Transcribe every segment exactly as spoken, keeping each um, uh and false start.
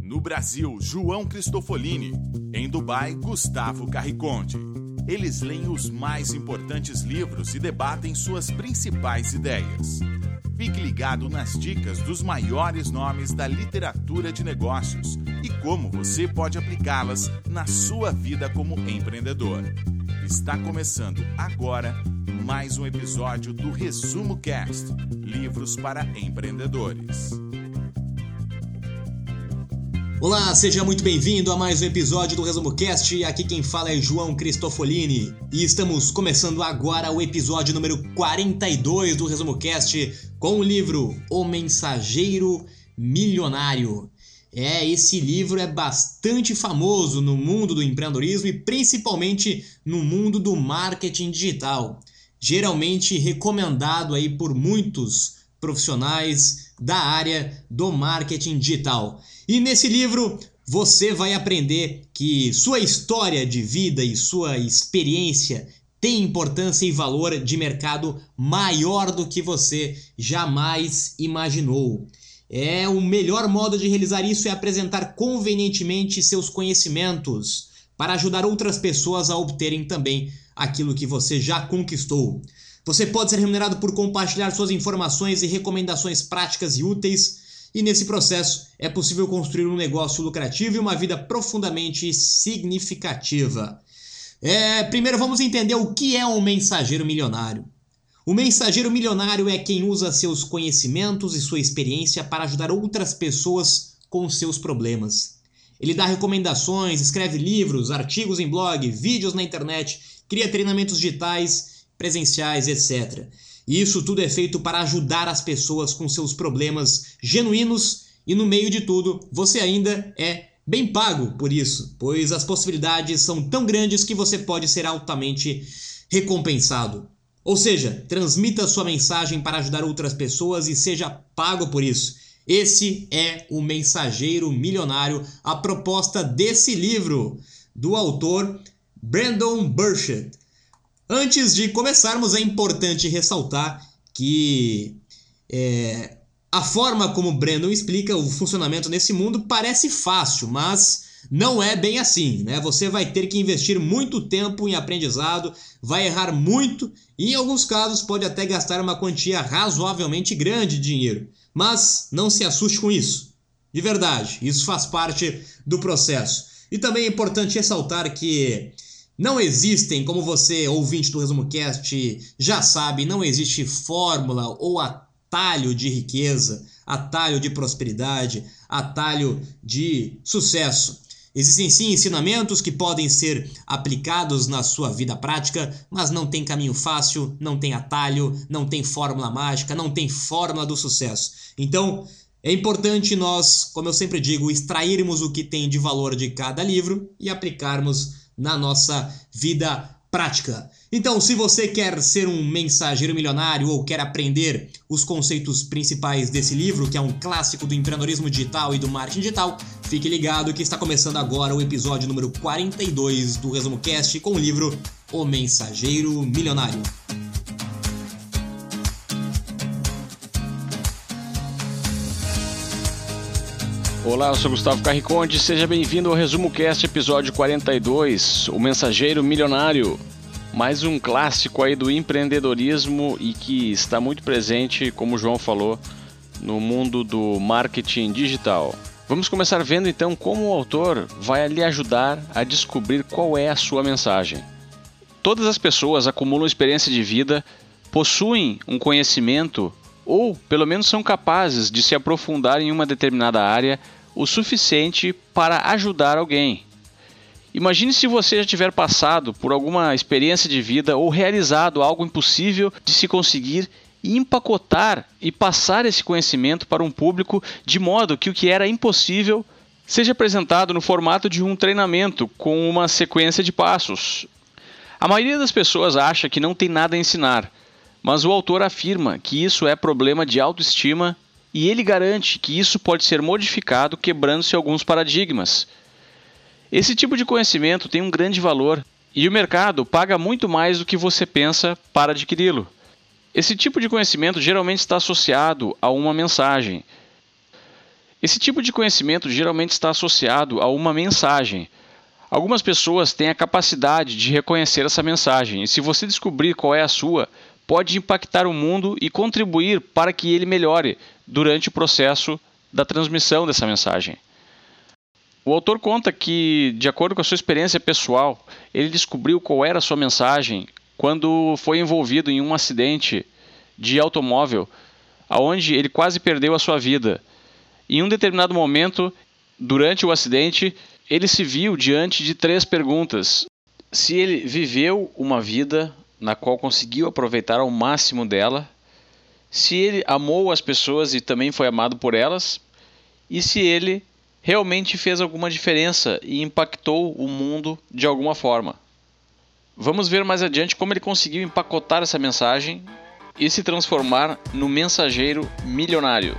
No Brasil, João Cristofolini. Em Dubai, Gustavo Carriconde. Eles leem os mais importantes livros e debatem suas principais ideias. Fique ligado nas dicas dos maiores nomes da literatura de negócios e como você pode aplicá-las na sua vida como empreendedor. Está começando agora mais um episódio do Resumo Cast, livros para empreendedores. Olá, seja muito bem-vindo a mais um episódio do Resumo Cast. Aqui quem fala é João Cristofolini e estamos começando agora o episódio número quarenta e dois do Resumo Cast com o livro O Mensageiro Milionário. É, esse livro é bastante famoso no mundo do empreendedorismo e principalmente no mundo do marketing digital. Geralmente recomendado aí por muitos profissionais da área do marketing digital. E nesse livro você vai aprender que sua história de vida e sua experiência tem importância e valor de mercado maior do que você jamais imaginou. É, o melhor modo de realizar isso é apresentar convenientemente seus conhecimentos para ajudar outras pessoas a obterem também aquilo que você já conquistou. Você pode ser remunerado por compartilhar suas informações e recomendações práticas e úteis. E nesse processo é possível construir um negócio lucrativo e uma vida profundamente significativa. É, primeiro vamos entender o que é um mensageiro milionário. O mensageiro milionário é quem usa seus conhecimentos e sua experiência para ajudar outras pessoas com seus problemas. Ele dá recomendações, escreve livros, artigos em blog, vídeos na internet, cria treinamentos digitais, presenciais, etcétera. E isso tudo é feito para ajudar as pessoas com seus problemas genuínos e no meio de tudo você ainda é bem pago por isso, pois as possibilidades são tão grandes que você pode ser altamente recompensado. Ou seja, transmita sua mensagem para ajudar outras pessoas e seja pago por isso. Esse é o Mensageiro Milionário, a proposta desse livro do autor Brendon Burchard. Antes de começarmos, é importante ressaltar que é, a forma como Brendon explica o funcionamento nesse mundo parece fácil, mas não é bem assim, né? Você vai ter que investir muito tempo em aprendizado, vai errar muito e em alguns casos pode até gastar uma quantia razoavelmente grande de dinheiro. Mas não se assuste com isso. De verdade, isso faz parte do processo. E também é importante ressaltar que não existem, como você, ouvinte do Resumo Cast, já sabe, não existe fórmula ou atalho de riqueza, atalho de prosperidade, atalho de sucesso. Existem sim ensinamentos que podem ser aplicados na sua vida prática, mas não tem caminho fácil, não tem atalho, não tem fórmula mágica, não tem fórmula do sucesso. Então, é importante nós, como eu sempre digo, extrairmos o que tem de valor de cada livro e aplicarmos na nossa vida prática. Então, se você quer ser um mensageiro milionário ou quer aprender os conceitos principais desse livro, que é um clássico do empreendedorismo digital e do marketing digital, fique ligado que está começando agora o episódio número quarenta e dois do Resumo Cast com o livro O Mensageiro Milionário. Olá, eu sou Gustavo Carriconde, seja bem-vindo ao Resumo Cast, episódio quarenta e dois, O Mensageiro Milionário. Mais um clássico aí do empreendedorismo e que está muito presente, como o João falou, no mundo do marketing digital. Vamos começar vendo então como o autor vai lhe ajudar a descobrir qual é a sua mensagem. Todas as pessoas acumulam experiência de vida, possuem um conhecimento ou pelo menos são capazes de se aprofundar em uma determinada área o suficiente para ajudar alguém. Imagine se você já tiver passado por alguma experiência de vida ou realizado algo impossível de se conseguir e empacotar e passar esse conhecimento para um público de modo que o que era impossível seja apresentado no formato de um treinamento com uma sequência de passos. A maioria das pessoas acha que não tem nada a ensinar, mas o autor afirma que isso é problema de autoestima e ele garante que isso pode ser modificado quebrando-se alguns paradigmas. Esse tipo de conhecimento tem um grande valor e o mercado paga muito mais do que você pensa para adquiri-lo. Esse tipo de conhecimento geralmente está associado a uma mensagem. Esse tipo de conhecimento geralmente está associado a uma mensagem. Algumas pessoas têm a capacidade de reconhecer essa mensagem, e se você descobrir qual é a sua, pode impactar o mundo e contribuir para que ele melhore durante o processo da transmissão dessa mensagem. O autor conta que, de acordo com a sua experiência pessoal, ele descobriu qual era a sua mensagem quando foi envolvido em um acidente de automóvel, onde ele quase perdeu a sua vida. Em um determinado momento, durante o acidente, ele se viu diante de três perguntas. Se ele viveu uma vida na qual conseguiu aproveitar ao máximo dela, se ele amou as pessoas e também foi amado por elas, e se ele realmente fez alguma diferença e impactou o mundo de alguma forma. Vamos ver mais adiante como ele conseguiu empacotar essa mensagem e se transformar no mensageiro milionário.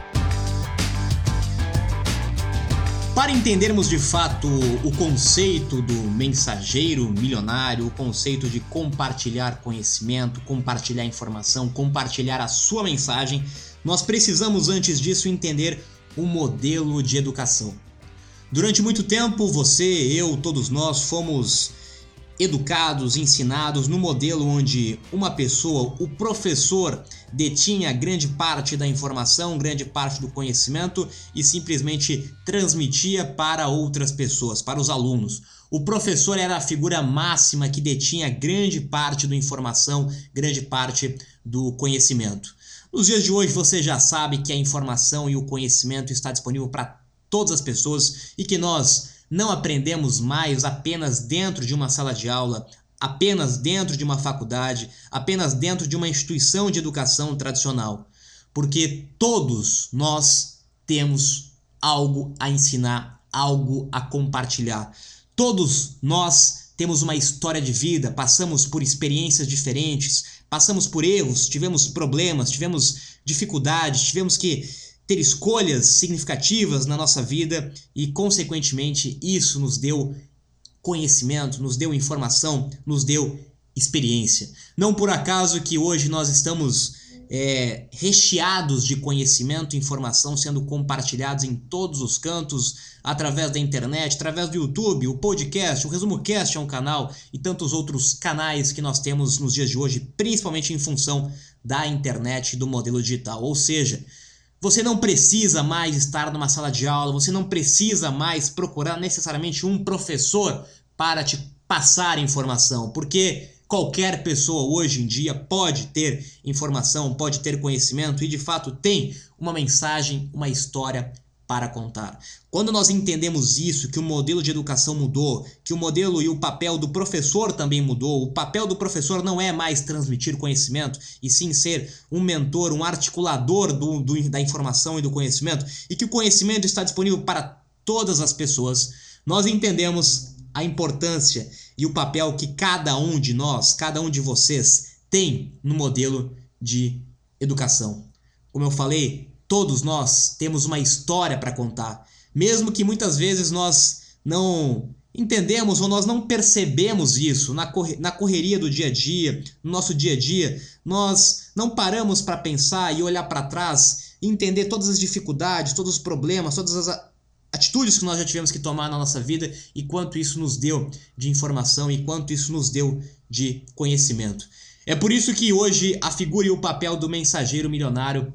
Para entendermos de fato o conceito do mensageiro milionário, o conceito de compartilhar conhecimento, compartilhar informação, compartilhar a sua mensagem, nós precisamos antes disso entender o modelo de educação. Durante muito tempo, você, eu, todos nós fomos educados, ensinados no modelo onde uma pessoa, o professor, detinha grande parte da informação, grande parte do conhecimento e simplesmente transmitia para outras pessoas, para os alunos. O professor era a figura máxima que detinha grande parte da informação, grande parte do conhecimento. Nos dias de hoje você já sabe que a informação e o conhecimento está disponível para todas as pessoas e que nós não aprendemos mais apenas dentro de uma sala de aula, apenas dentro de uma faculdade, apenas dentro de uma instituição de educação tradicional, porque todos nós temos algo a ensinar, algo a compartilhar. Todos nós temos uma história de vida, passamos por experiências diferentes, passamos por erros, tivemos problemas, tivemos dificuldades, tivemos que ter escolhas significativas na nossa vida e, consequentemente, isso nos deu conhecimento, nos deu informação, nos deu experiência. Não por acaso que hoje nós estamos é, recheados de conhecimento e informação sendo compartilhados em todos os cantos, através da internet, através do YouTube, o podcast, o ResumoCast é um canal e tantos outros canais que nós temos nos dias de hoje, principalmente em função da internet e do modelo digital. Ou seja, você não precisa mais estar numa sala de aula, você não precisa mais procurar necessariamente um professor para te passar informação, porque qualquer pessoa hoje em dia pode ter informação, pode ter conhecimento e de fato tem uma mensagem, uma história para contar. Quando nós entendemos isso, que o modelo de educação mudou, que o modelo e o papel do professor também mudou, o papel do professor não é mais transmitir conhecimento, e sim ser um mentor, um articulador do, do, da informação e do conhecimento, e que o conhecimento está disponível para todas as pessoas, nós entendemos a importância e o papel que cada um de nós, cada um de vocês tem no modelo de educação. Como eu falei, todos nós temos uma história para contar, mesmo que muitas vezes nós não entendemos ou nós não percebemos isso na, corre- na correria do dia a dia, no nosso dia a dia, nós não paramos para pensar e olhar para trás e entender todas as dificuldades, todos os problemas, todas as atitudes que nós já tivemos que tomar na nossa vida e quanto isso nos deu de informação e quanto isso nos deu de conhecimento. É por isso que hoje a figura e o papel do mensageiro milionário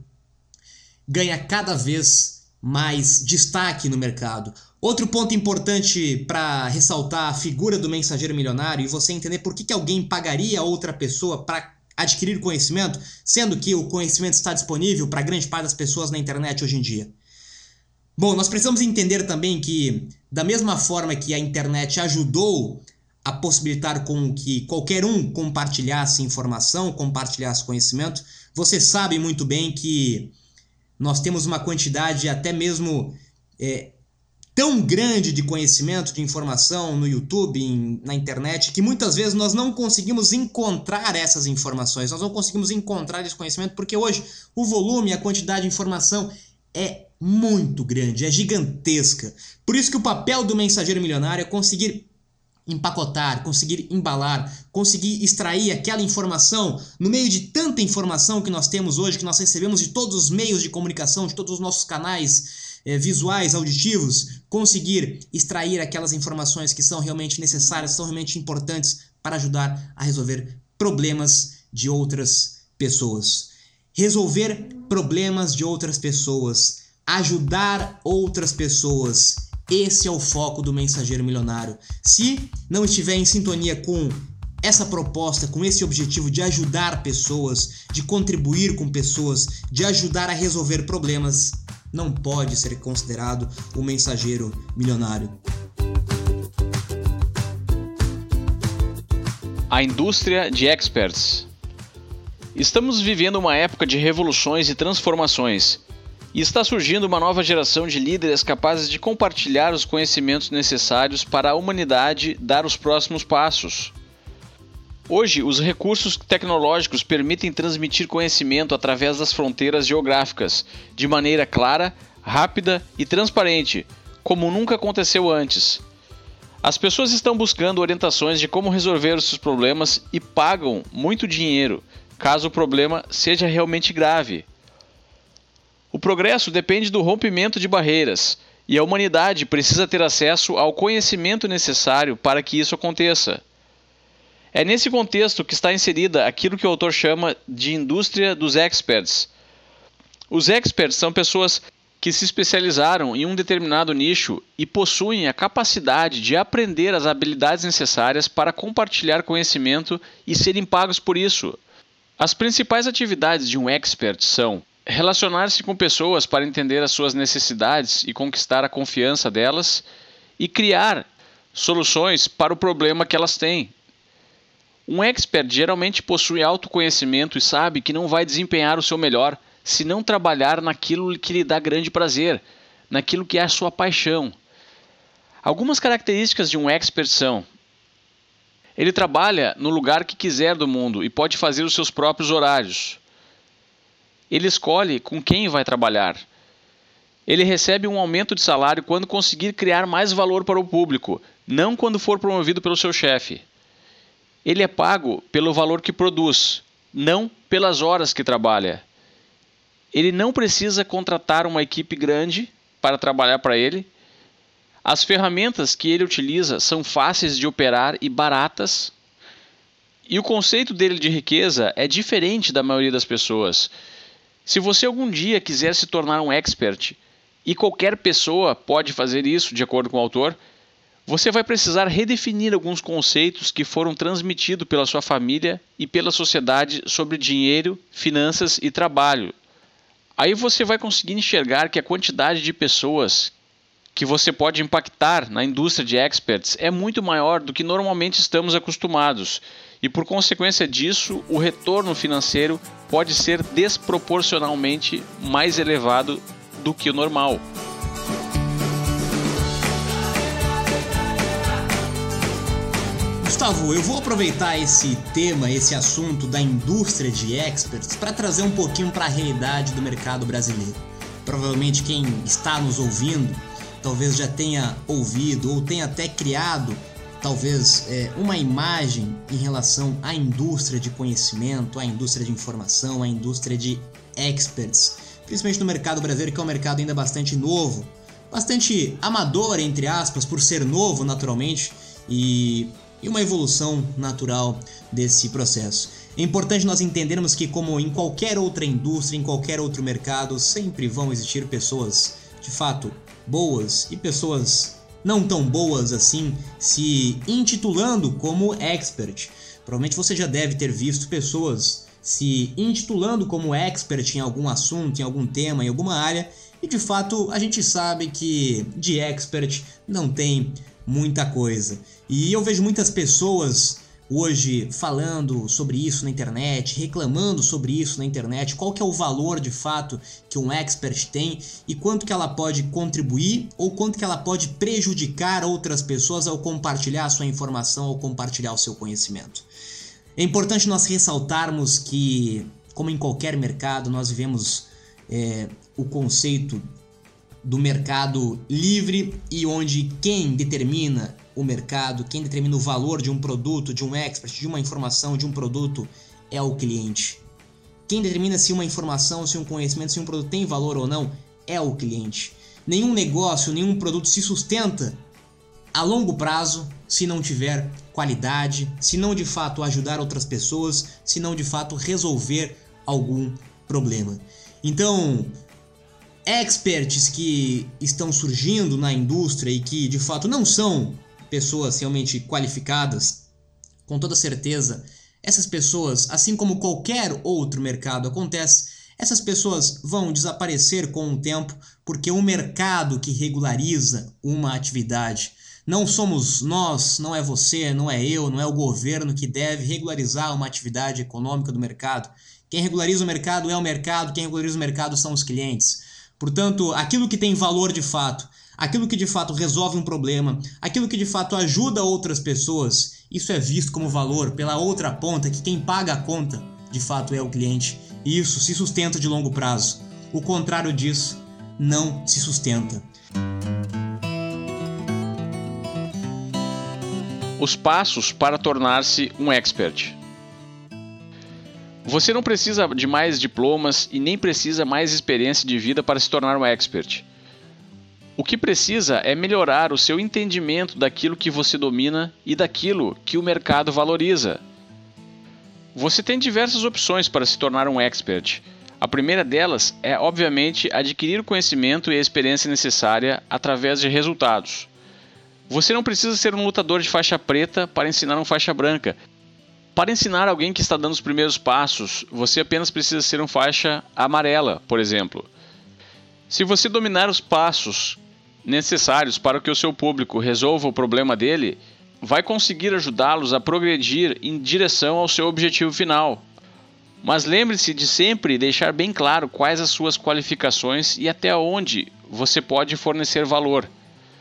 ganha cada vez mais destaque no mercado. Outro ponto importante para ressaltar a figura do mensageiro milionário e você entender por que, que alguém pagaria outra pessoa para adquirir conhecimento, sendo que o conhecimento está disponível para grande parte das pessoas na internet hoje em dia. Bom, nós precisamos entender também que, da mesma forma que a internet ajudou a possibilitar com que qualquer um compartilhasse informação, compartilhasse conhecimento, você sabe muito bem que nós temos uma quantidade até mesmo é, tão grande de conhecimento, de informação no YouTube, em, na internet, que muitas vezes nós não conseguimos encontrar essas informações, nós não conseguimos encontrar esse conhecimento, porque hoje o volume e a quantidade de informação é muito grande, é gigantesca. Por isso que o papel do mensageiro milionário é conseguir empacotar, conseguir embalar, conseguir extrair aquela informação no meio de tanta informação que nós temos hoje, que nós recebemos de todos os meios de comunicação, de todos os nossos canais é, visuais, auditivos, conseguir extrair aquelas informações que são realmente necessárias, são realmente importantes para ajudar a resolver problemas de outras pessoas. Resolver problemas de outras pessoas, ajudar outras pessoas, esse é o foco do Mensageiro Milionário. Se não estiver em sintonia com essa proposta, com esse objetivo de ajudar pessoas, de contribuir com pessoas, de ajudar a resolver problemas, não pode ser considerado o Mensageiro Milionário. A indústria de experts. Estamos vivendo uma época de revoluções e transformações, e está surgindo uma nova geração de líderes capazes de compartilhar os conhecimentos necessários para a humanidade dar os próximos passos. Hoje, os recursos tecnológicos permitem transmitir conhecimento através das fronteiras geográficas, de maneira clara, rápida e transparente, como nunca aconteceu antes. As pessoas estão buscando orientações de como resolver os seus problemas e pagam muito dinheiro, caso o problema seja realmente grave. O progresso depende do rompimento de barreiras, e a humanidade precisa ter acesso ao conhecimento necessário para que isso aconteça. É nesse contexto que está inserida aquilo que o autor chama de indústria dos experts. Os experts são pessoas que se especializaram em um determinado nicho e possuem a capacidade de aprender as habilidades necessárias para compartilhar conhecimento e serem pagos por isso. As principais atividades de um expert são relacionar-se com pessoas para entender as suas necessidades e conquistar a confiança delas e criar soluções para o problema que elas têm. Um expert geralmente possui autoconhecimento e sabe que não vai desempenhar o seu melhor se não trabalhar naquilo que lhe dá grande prazer, naquilo que é a sua paixão. Algumas características de um expert são: ele trabalha no lugar que quiser do mundo e pode fazer os seus próprios horários. Ele escolhe com quem vai trabalhar. Ele recebe um aumento de salário quando conseguir criar mais valor para o público, não quando for promovido pelo seu chefe. Ele é pago pelo valor que produz, não pelas horas que trabalha. Ele não precisa contratar uma equipe grande para trabalhar para ele. As ferramentas que ele utiliza são fáceis de operar e baratas. E o conceito dele de riqueza é diferente da maioria das pessoas. Se você algum dia quiser se tornar um expert, e qualquer pessoa pode fazer isso, de acordo com o autor, você vai precisar redefinir alguns conceitos que foram transmitidos pela sua família e pela sociedade sobre dinheiro, finanças e trabalho. Aí você vai conseguir enxergar que a quantidade de pessoas que você pode impactar na indústria de experts é muito maior do que normalmente estamos acostumados. E por consequência disso, o retorno financeiro pode ser desproporcionalmente mais elevado do que o normal. Gustavo, eu vou aproveitar esse tema, esse assunto da indústria de experts para trazer um pouquinho para a realidade do mercado brasileiro. Provavelmente quem está nos ouvindo talvez já tenha ouvido ou tenha até criado talvez é, uma imagem em relação à indústria de conhecimento, à indústria de informação, à indústria de experts, principalmente no mercado brasileiro, que é um mercado ainda bastante novo, bastante amador, entre aspas, por ser novo naturalmente, e, e uma evolução natural desse processo. É importante nós entendermos que, como em qualquer outra indústria, em qualquer outro mercado, sempre vão existir pessoas, de fato, boas e pessoas não tão boas assim se intitulando como expert. Provavelmente você já deve ter visto pessoas se intitulando como expert em algum assunto, em algum tema, em alguma área, e de fato a gente sabe que de expert não tem muita coisa. E eu vejo muitas pessoas hoje falando sobre isso na internet, reclamando sobre isso na internet, qual que é o valor de fato que um expert tem e quanto que ela pode contribuir ou quanto que ela pode prejudicar outras pessoas ao compartilhar a sua informação, ao compartilhar o seu conhecimento. É importante nós ressaltarmos que, como em qualquer mercado, nós vivemos é, o conceito do mercado livre e onde quem determina o mercado, quem determina o valor de um produto, de um expert, de uma informação, de um produto, é o cliente. Quem determina se uma informação, se um conhecimento, se um produto tem valor ou não, é o cliente. nenhum negócio, nenhum produto se sustenta a longo prazo se não tiver qualidade, se não de fato ajudar outras pessoas, se não de fato resolver algum problema. Então, experts que estão surgindo na indústria e que de fato não são pessoas realmente qualificadas, com toda certeza, essas pessoas, assim como qualquer outro mercado acontece, essas pessoas vão desaparecer com o tempo, porque o mercado que regulariza uma atividade, não somos nós, não é você, não é eu, não é o governo que deve regularizar uma atividade econômica do mercado. Quem regulariza o mercado é o mercado, quem regulariza o mercado são os clientes. Portanto, aquilo que tem valor de fato, aquilo que de fato resolve um problema, aquilo que de fato ajuda outras pessoas, isso é visto como valor pela outra ponta, que quem paga a conta de fato é o cliente. E isso se sustenta de longo prazo. O contrário disso não se sustenta. Os passos para tornar-se um expert. Você não precisa de mais diplomas e nem precisa mais experiência de vida para se tornar um expert. O que precisa é melhorar o seu entendimento daquilo que você domina e daquilo que o mercado valoriza. Você tem diversas opções para se tornar um expert. A primeira delas é, obviamente, adquirir o conhecimento e a experiência necessária através de resultados. Você não precisa ser um lutador de faixa preta para ensinar um faixa branca. Para ensinar alguém que está dando os primeiros passos, você apenas precisa ser um faixa amarela, por exemplo. Se você dominar os passos necessários para que o seu público resolva o problema dele, vai conseguir ajudá-los a progredir em direção ao seu objetivo final. Mas lembre-se de sempre deixar bem claro quais as suas qualificações e até onde você pode fornecer valor.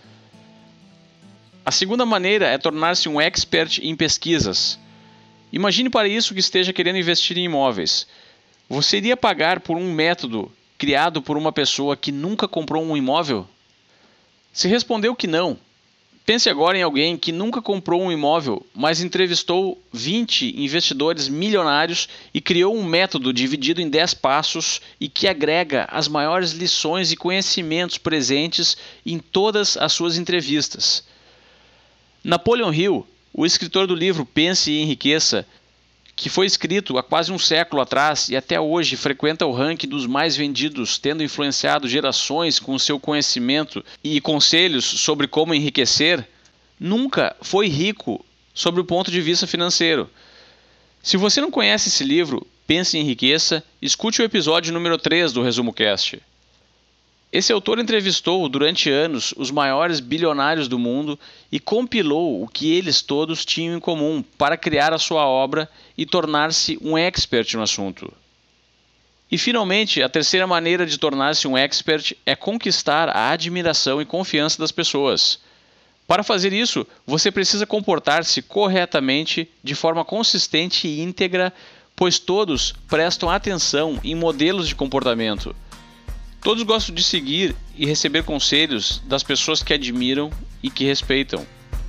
A segunda maneira é tornar-se um expert em pesquisas. Imagine para isso que esteja querendo investir em imóveis. Você iria pagar por um método criado por uma pessoa que nunca comprou um imóvel? Se respondeu que não, pense agora em alguém que nunca comprou um imóvel, mas entrevistou vinte investidores milionários e criou um método dividido em dez passos e que agrega as maiores lições e conhecimentos presentes em todas as suas entrevistas. Napoleon Hill, o escritor do livro Pense e Enriqueça, que foi escrito há quase um século atrás e até hoje frequenta o ranking dos mais vendidos, tendo influenciado gerações com seu conhecimento e conselhos sobre como enriquecer, nunca foi rico sob o ponto de vista financeiro. Se você não conhece esse livro, Pense e Enriqueça, escute o episódio número três do Resumo Cast. Esse autor entrevistou durante anos os maiores bilionários do mundo e compilou o que eles todos tinham em comum para criar a sua obra e tornar-se um expert no assunto. E finalmente, a terceira maneira de tornar-se um expert é conquistar a admiração e confiança das pessoas. Para fazer isso, você precisa comportar-se corretamente, de forma consistente e íntegra, pois todos prestam atenção em modelos de comportamento. Todos gostam de seguir e receber conselhos das pessoas que admiram e que respeitam.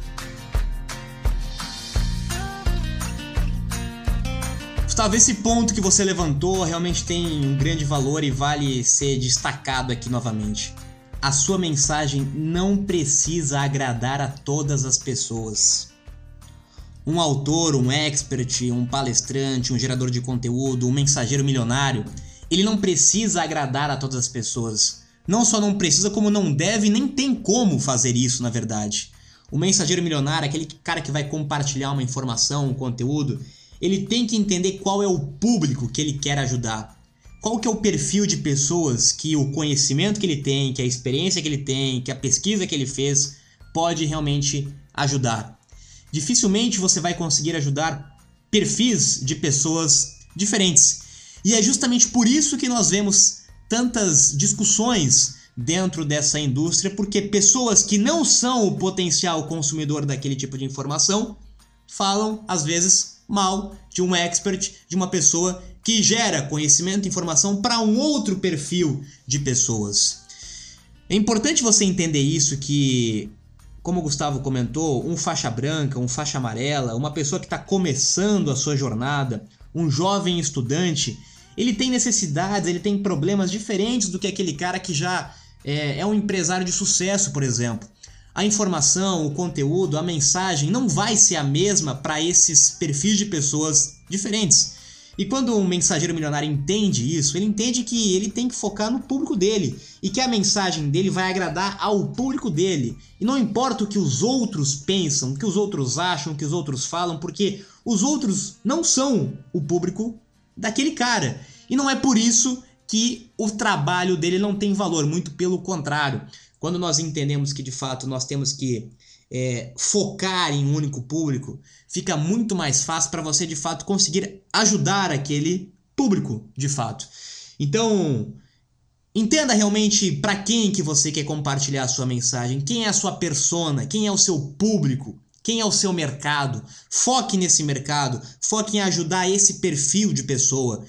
Gustavo, esse ponto que você levantou realmente tem um grande valor e vale ser destacado aqui novamente. A sua mensagem não precisa agradar a todas as pessoas. Um autor, um expert, um palestrante, um gerador de conteúdo, um mensageiro milionário, ele não precisa agradar a todas as pessoas. Não só não precisa, como não deve, nem tem como fazer isso, na verdade. O mensageiro milionário, aquele cara que vai compartilhar uma informação, um conteúdo, ele tem que entender qual é o público que ele quer ajudar. Qual que é o perfil de pessoas que o conhecimento que ele tem, que a experiência que ele tem, que a pesquisa que ele fez, pode realmente ajudar. Dificilmente você vai conseguir ajudar perfis de pessoas diferentes. E é justamente por isso que nós vemos tantas discussões dentro dessa indústria, porque pessoas que não são o potencial consumidor daquele tipo de informação falam, às vezes, mal de um expert, de uma pessoa que gera conhecimento e informação para um outro perfil de pessoas. É importante você entender isso, que, como o Gustavo comentou, um faixa branca, um faixa amarela, uma pessoa que está começando a sua jornada, um jovem estudante, ele tem necessidades, ele tem problemas diferentes do que aquele cara que já é, é um empresário de sucesso, por exemplo. A informação, o conteúdo, a mensagem não vai ser a mesma para esses perfis de pessoas diferentes. E quando um mensageiro milionário entende isso, ele entende que ele tem que focar no público dele e que a mensagem dele vai agradar ao público dele. E não importa o que os outros pensam, o que os outros acham, o que os outros falam, porque os outros não são o público daquele cara. E não é por isso que o trabalho dele não tem valor, muito pelo contrário. Quando nós entendemos que de fato nós temos que é, focar em um único público, fica muito mais fácil para você de fato conseguir ajudar aquele público de fato. Então, entenda realmente para quem que você quer compartilhar a sua mensagem, quem é a sua persona, quem é o seu público, quem é o seu mercado. Foque nesse mercado, foque em ajudar esse perfil de pessoa.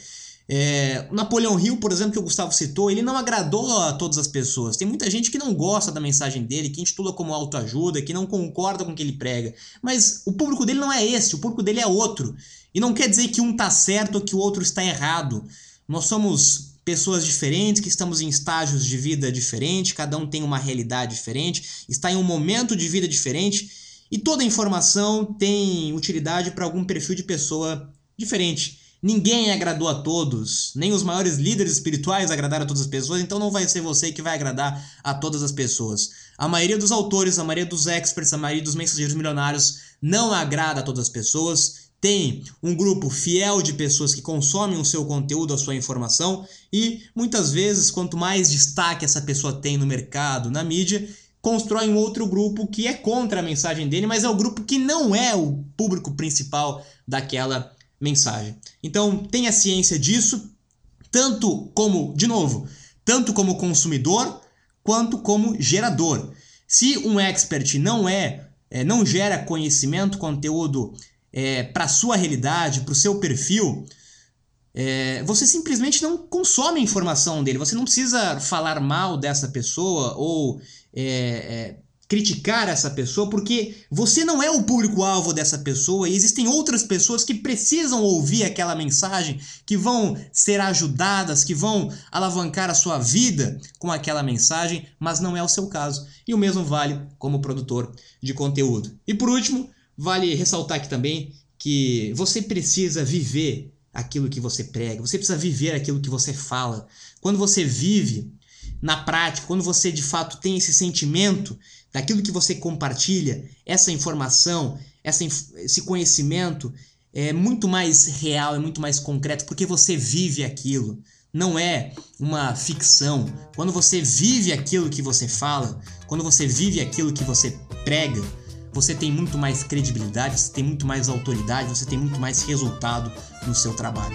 É, o Napoleão Hill, por exemplo, que o Gustavo citou, ele não agradou a todas as pessoas. Tem muita gente que não gosta da mensagem dele, que intitula como autoajuda, que não concorda com o que ele prega. Mas o público dele não é esse, o público dele é outro. E não quer dizer que um está certo ou que o outro está errado. Nós somos pessoas diferentes, que estamos em estágios de vida diferentes, cada um tem uma realidade diferente, está em um momento de vida diferente, e toda informação tem utilidade para algum perfil de pessoa diferente. Ninguém agradou a todos, nem os maiores líderes espirituais agradaram a todas as pessoas, então não vai ser você que vai agradar a todas as pessoas. A maioria dos autores, a maioria dos experts, a maioria dos mensageiros milionários não agrada a todas as pessoas. Tem um grupo fiel de pessoas que consomem o seu conteúdo, a sua informação, e muitas vezes, quanto mais destaque essa pessoa tem no mercado, na mídia, constrói um outro grupo que é contra a mensagem dele, mas é o grupo que não é o público principal daquela mensagem. Então, tenha ciência disso, tanto como, de novo, tanto como consumidor, quanto como gerador. Se um expert não é, é não gera conhecimento, conteúdo é, para a sua realidade, para o seu perfil, é, você simplesmente não consome a informação dele. Você não precisa falar mal dessa pessoa ou é, é, criticar essa pessoa, porque você não é o público-alvo dessa pessoa e existem outras pessoas que precisam ouvir aquela mensagem, que vão ser ajudadas, que vão alavancar a sua vida com aquela mensagem, mas não é o seu caso. E o mesmo vale como produtor de conteúdo. E por último, vale ressaltar aqui também que você precisa viver aquilo que você prega, você precisa viver aquilo que você fala. Quando você vive na prática, quando você de fato tem esse sentimento daquilo que você compartilha, essa informação, essa, esse conhecimento é muito mais real, é muito mais concreto, porque você vive aquilo. Não é uma ficção. Quando você vive aquilo que você fala, quando você vive aquilo que você prega, você tem muito mais credibilidade, você tem muito mais autoridade, você tem muito mais resultado no seu trabalho.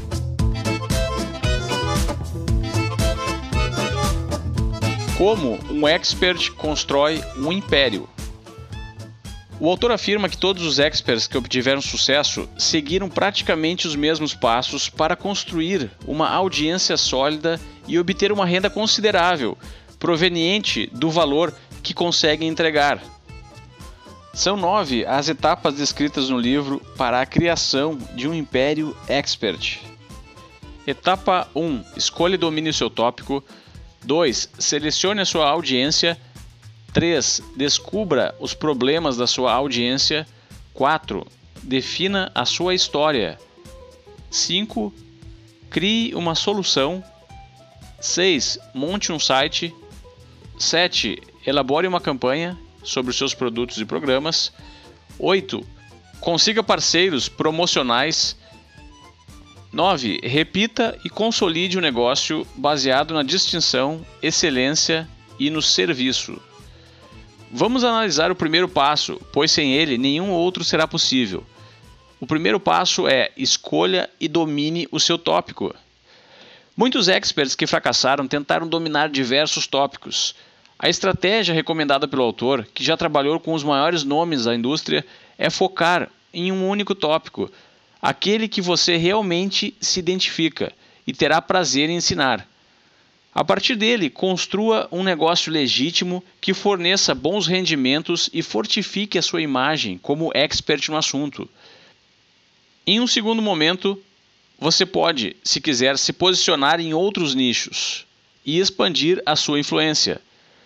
Como um expert constrói um império? O autor afirma que todos os experts que obtiveram sucesso seguiram praticamente os mesmos passos para construir uma audiência sólida e obter uma renda considerável, proveniente do valor que conseguem entregar. São nove as etapas descritas no livro para a criação de um império expert. Etapa um. Escolha e domine o seu tópico. dois. Selecione a sua audiência. três. Descubra os problemas da sua audiência. quatro. Defina a sua história. cinco. Crie uma solução. seis. Monte um site. sete. Elabore uma campanha sobre os seus produtos e programas. oito. Consiga parceiros promocionais. nove. Repita e consolide o negócio baseado na distinção, excelência e no serviço. Vamos analisar o primeiro passo, pois sem ele nenhum outro será possível. O primeiro passo é escolha e domine o seu tópico. Muitos experts que fracassaram tentaram dominar diversos tópicos. A estratégia recomendada pelo autor, que já trabalhou com os maiores nomes da indústria, é focar em um único tópico, aquele que você realmente se identifica e terá prazer em ensinar. A partir dele, construa um negócio legítimo que forneça bons rendimentos e fortifique a sua imagem como expert no assunto. Em um segundo momento, você pode, se quiser, se posicionar em outros nichos. e expandir a sua influência.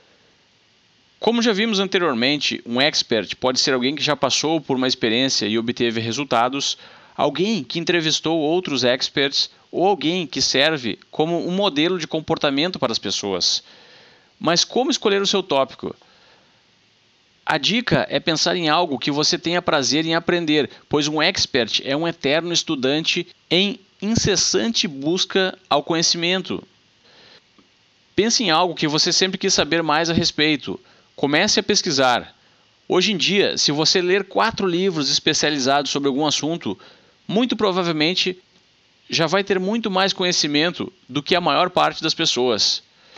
Como já vimos anteriormente, um expert pode ser alguém que já passou por uma experiência e obteve resultados, alguém que entrevistou outros experts ou alguém que serve como um modelo de comportamento para as pessoas. Mas como escolher o seu tópico? A dica é pensar em algo que você tenha prazer em aprender, pois um expert é um eterno estudante em incessante busca ao conhecimento. Pense em algo que você sempre quis saber mais a respeito. Comece a pesquisar. Hoje em dia, se você ler quatro livros especializados sobre algum assunto, muito provavelmente já vai ter muito mais conhecimento do que a maior parte das pessoas.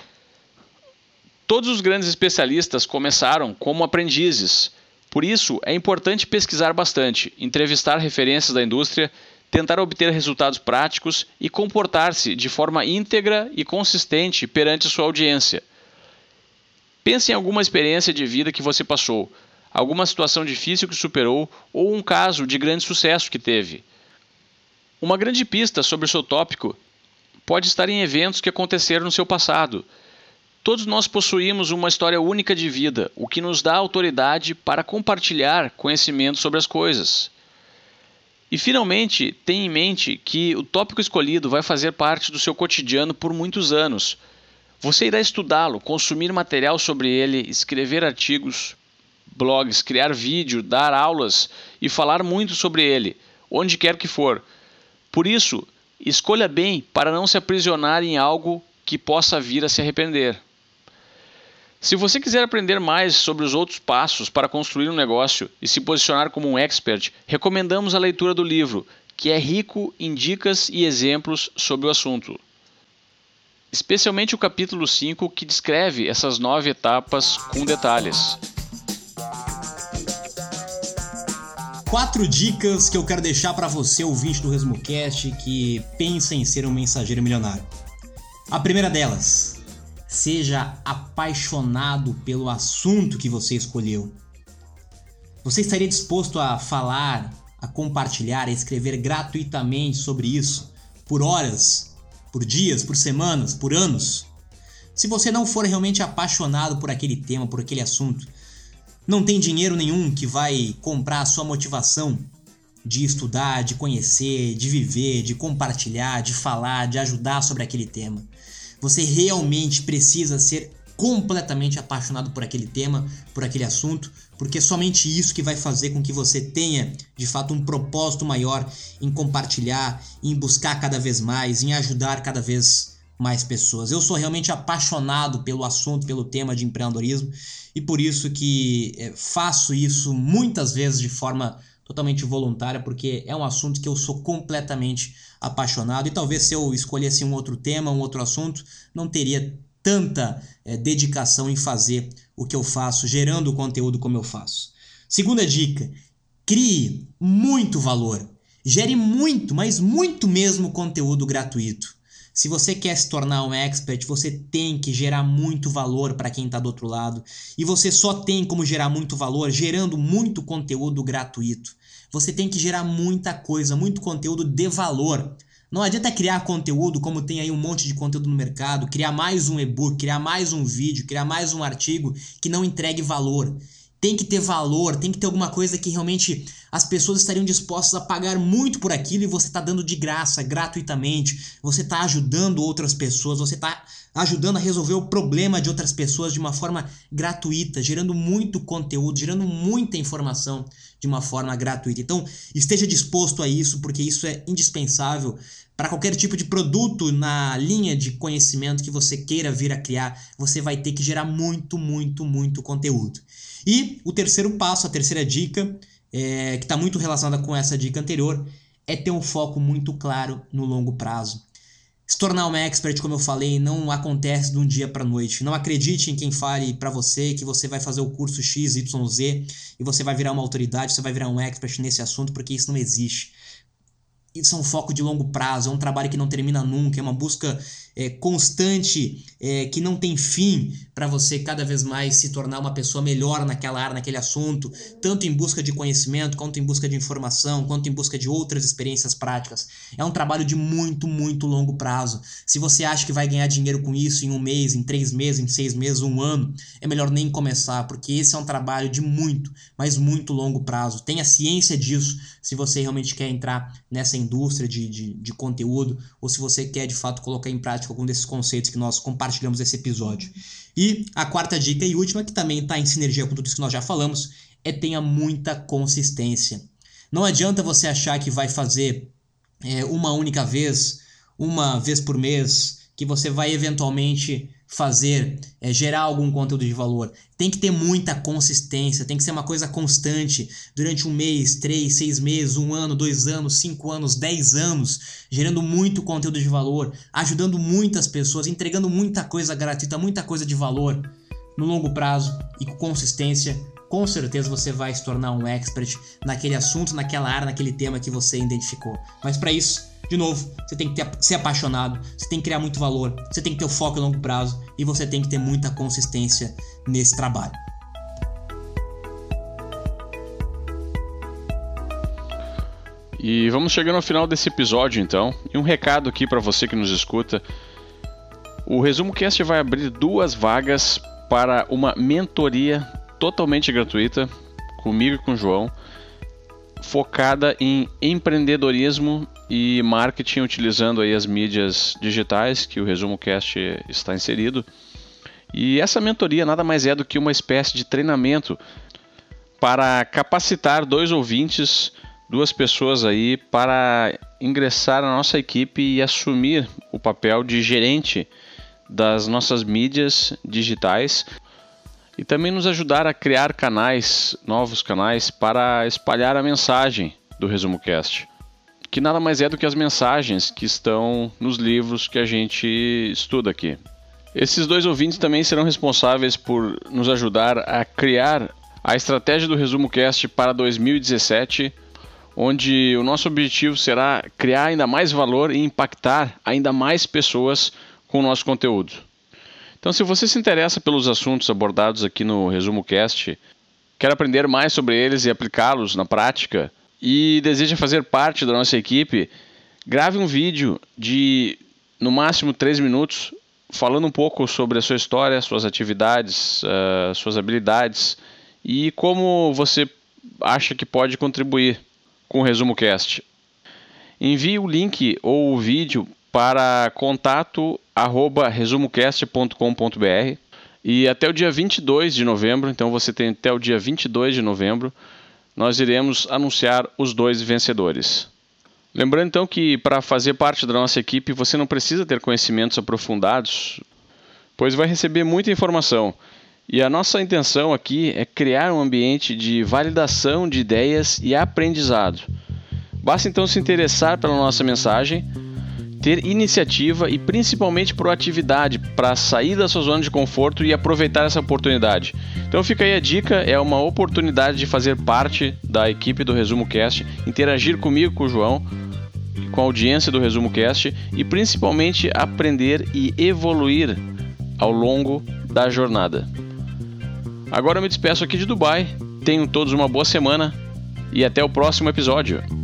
Todos os grandes especialistas começaram como aprendizes. Por isso, é importante pesquisar bastante, entrevistar referências da indústria, tentar obter resultados práticos e comportar-se de forma íntegra e consistente perante sua audiência. Pense em alguma experiência de vida que você passou, alguma situação difícil que superou ou um caso de grande sucesso que teve. Uma grande pista sobre o seu tópico pode estar em eventos que aconteceram no seu passado. Todos nós possuímos uma história única de vida, o que nos dá autoridade para compartilhar conhecimento sobre as coisas. E finalmente, tenha em mente que o tópico escolhido vai fazer parte do seu cotidiano por muitos anos. Você irá estudá-lo, consumir material sobre ele, escrever artigos, blogs, criar vídeo, dar aulas e falar muito sobre ele, onde quer que for. Por isso, escolha bem para não se aprisionar em algo que possa vir a se arrepender. Se você quiser aprender mais sobre os outros passos para construir um negócio e se posicionar como um expert, recomendamos a leitura do livro, que é rico em dicas e exemplos sobre o assunto. Especialmente o capítulo cinco, que descreve essas nove etapas com detalhes. Quatro dicas que eu quero deixar para você, ouvinte do ResumoCast, que pensa em ser um mensageiro milionário. A primeira delas: seja apaixonado pelo assunto que você escolheu. Você estaria disposto a falar, a compartilhar, a escrever gratuitamente sobre isso por horas, por dias, por semanas, por anos? Se você não for realmente apaixonado por aquele tema, por aquele assunto, não tem dinheiro nenhum que vai comprar a sua motivação de estudar, de conhecer, de viver, de compartilhar, de falar, de ajudar sobre aquele tema. Você realmente precisa ser completamente apaixonado por aquele tema, por aquele assunto, porque é somente isso que vai fazer com que você tenha, de fato, um propósito maior em compartilhar, em buscar cada vez mais, em ajudar cada vez mais pessoas. Eu sou realmente apaixonado pelo assunto, pelo tema de empreendedorismo, e por isso que é, faço isso muitas vezes de forma totalmente voluntária, porque é um assunto que eu sou completamente apaixonado, e talvez se eu escolhesse um outro tema, um outro assunto, não teria tanta é, dedicação em fazer o que eu faço, gerando o conteúdo como eu faço. Segunda dica: crie muito valor. Gere muito, mas muito mesmo conteúdo gratuito. Se você quer se tornar um expert, você tem que gerar muito valor para quem está do outro lado. E você só tem como gerar muito valor gerando muito conteúdo gratuito. Você tem que gerar muita coisa, muito conteúdo de valor. Não adianta criar conteúdo como tem aí um monte de conteúdo no mercado, criar mais um e-book, criar mais um vídeo, criar mais um artigo que não entregue valor. Tem que ter valor, tem que ter alguma coisa que realmente as pessoas estariam dispostas a pagar muito por aquilo e você está dando de graça, gratuitamente. Você está ajudando outras pessoas, você está ajudando a resolver o problema de outras pessoas de uma forma gratuita, gerando muito conteúdo, gerando muita informação de uma forma gratuita. Então, esteja disposto a isso, porque isso é indispensável para qualquer tipo de produto na linha de conhecimento que você queira vir a criar. Você vai ter que gerar muito, muito, muito conteúdo. E o terceiro passo, a terceira dica, é, que está muito relacionada com essa dica anterior, é ter um foco muito claro no longo prazo. Se tornar uma expert, como eu falei, não acontece de um dia para a noite. Não acredite em quem fale para você que você vai fazer o curso X Y Z e você vai virar uma autoridade, você vai virar um expert nesse assunto, porque isso não existe. Isso é um foco de longo prazo, é um trabalho que não termina nunca, é uma busca é, constante, é, que não tem fim, para você cada vez mais se tornar uma pessoa melhor naquela área, naquele assunto, tanto em busca de conhecimento, quanto em busca de informação, quanto em busca de outras experiências práticas. É um trabalho de muito, muito longo prazo. Se você acha que vai ganhar dinheiro com isso em um mês, em três meses, em seis meses, um ano, é melhor nem começar, porque esse é um trabalho de muito, mas muito longo prazo. Tenha ciência disso, se você realmente quer entrar nessa indústria de, de, de conteúdo, ou se você quer de fato colocar em prática algum desses conceitos que nós compartilhamos nesse episódio. E a quarta dica e última, que também está em sinergia com tudo isso que nós já falamos, é tenha muita consistência. Não adianta você achar que vai fazer é, uma única vez, uma vez por mês, que você vai eventualmente fazer, é, gerar algum conteúdo de valor. Tem que ter muita consistência, tem que ser uma coisa constante, durante um mês, três, seis meses, um ano, dois anos, cinco anos, dez anos, gerando muito conteúdo de valor, ajudando muitas pessoas, entregando muita coisa gratuita, muita coisa de valor no longo prazo e com consistência. Com certeza você vai se tornar um expert naquele assunto, naquela área, naquele tema que você identificou. Mas para isso, de novo, você tem que ter, ser apaixonado, você tem que criar muito valor, você tem que ter o foco a longo prazo e você tem que ter muita consistência nesse trabalho. E vamos chegando ao final desse episódio então. E um recado aqui para você que nos escuta. O Resumo Cast vai abrir duas vagas para uma mentoria totalmente gratuita, comigo e com o João, focada em empreendedorismo e marketing, utilizando aí as mídias digitais que o Resumo Cast está inserido. E essa mentoria nada mais é do que uma espécie de treinamento para capacitar dois ouvintes, duas pessoas aí, para ingressar na nossa equipe e assumir o papel de gerente das nossas mídias digitais e também nos ajudar a criar canais, novos canais, para espalhar a mensagem do Resumo Cast, que nada mais é do que as mensagens que estão nos livros que a gente estuda aqui. Esses dois ouvintes também serão responsáveis por nos ajudar a criar a estratégia do Resumo Cast para dois mil e dezessete, onde o nosso objetivo será criar ainda mais valor e impactar ainda mais pessoas com o nosso conteúdo. Então, se você se interessa pelos assuntos abordados aqui no Resumo Cast, quer aprender mais sobre eles e aplicá-los na prática e deseja fazer parte da nossa equipe, grave um vídeo de no máximo três minutos falando um pouco sobre a sua história, suas atividades, uh, suas habilidades e como você acha que pode contribuir com o Resumo Cast. Envie o link ou o vídeo para contato arroba resumocast ponto com ponto br e até o dia vinte e dois de novembro, então você tem até o dia vinte e dois de novembro, nós iremos anunciar os dois vencedores. Lembrando então que para fazer parte da nossa equipe você não precisa ter conhecimentos aprofundados, pois vai receber muita informação. E a nossa intenção aqui é criar um ambiente de validação de ideias e aprendizado. Basta então se interessar pela nossa mensagem, ter iniciativa e principalmente proatividade para sair da sua zona de conforto e aproveitar essa oportunidade. Então fica aí a dica, é uma oportunidade de fazer parte da equipe do Resumo Cast, interagir comigo, com o João, com a audiência do Resumo Cast e principalmente aprender e evoluir ao longo da jornada. Agora eu me despeço aqui de Dubai, tenham todos uma boa semana e até o próximo episódio.